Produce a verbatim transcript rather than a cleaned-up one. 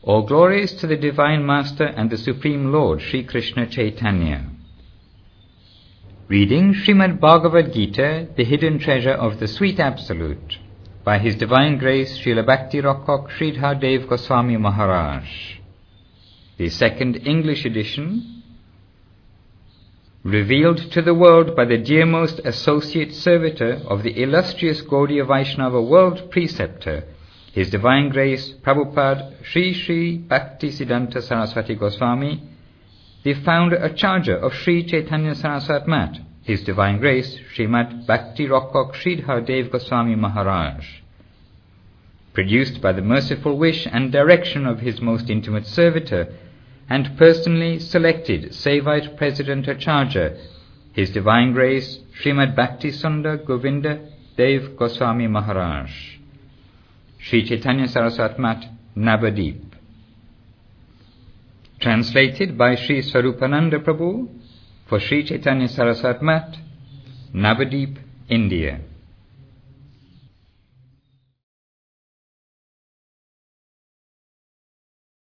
All glories to the Divine Master and the Supreme Lord, Sri Krishna Chaitanya. Reading Srimad Bhagavad Gita, the hidden treasure of the Sweet Absolute, by His Divine Grace Srila Bhakti Rakkhak Sridhar Dev Goswami Maharaj. The second English edition, revealed to the world by the dearmost associate servitor of the illustrious Gaudiya Vaishnava world preceptor, His Divine Grace Prabhupada Sri Sri Bhakti Siddhanta Saraswati Goswami, the founder Acharya of Sri Chaitanya Saraswat Math, His Divine Grace Srimad Bhakti Rakkhak Sridhar Dev Goswami Maharaj. Produced by the merciful wish and direction of His most intimate servitor, and personally selected Sevite President Acharya, His Divine Grace Srimad Bhakti Sundar Govinda Dev Goswami Maharaj. Sri Chaitanya Saraswat Math, Navadip. Translated by Sri Swarupananda Prabhu for Sri Chaitanya Saraswat Math, Navadip, India.